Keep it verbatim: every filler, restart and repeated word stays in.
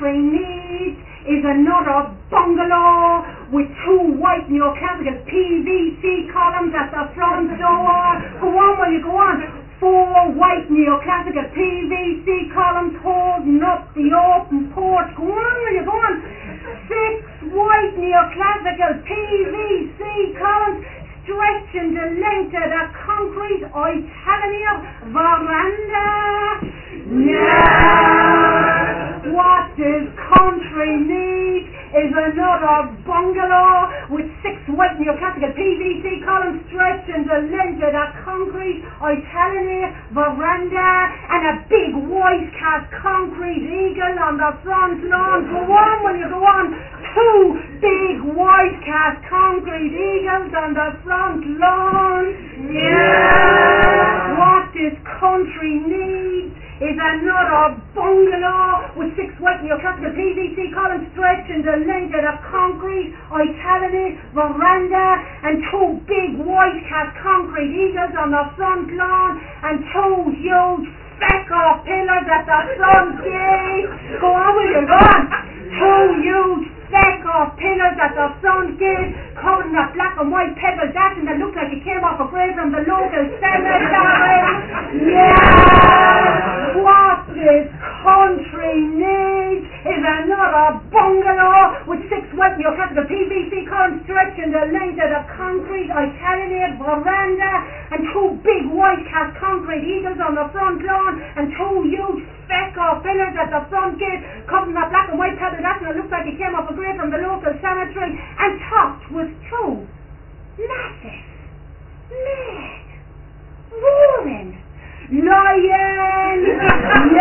country needs is another bungalow with two white neoclassical P V C columns at the front door. Go on, will you go on? Four white neoclassical P V C columns holding up the open porch. Go on, will you go on? Six white neoclassical P V C columns stretching the length of the concrete Italian veranda. Yeah. What this country needs is another bungalow with six white neoclassical P V C columns stretching the length of the concrete Italian veranda and a big white cast concrete eagle on the front lawn. Go on, will you go on? Two big white cast concrete eagles on the front lawn. Yeah. What this country needs is another bungalow with six white neoclassical P V C columns stretching the length of the concrete Italian veranda and two big white cast concrete eagles on the front lawn and two huge speck-off pillars at the front gate. Go on, will you go on? Two huge speck-off pillars at the front gate covered in that black and white pebble dashing that looked like it came off a grave from the local cemetery. Yeah! What this country needs is another bungalow with six white neoclassical P V C columns stretching the length of the concrete Italian veranda and two big white cast concrete eagles on the front lawn and two huge speck-off pillars at the front gate covered in that black and white pebble dashing that looked like it came off a grave from the local cemetery and topped with two massive, mad, roaring lions.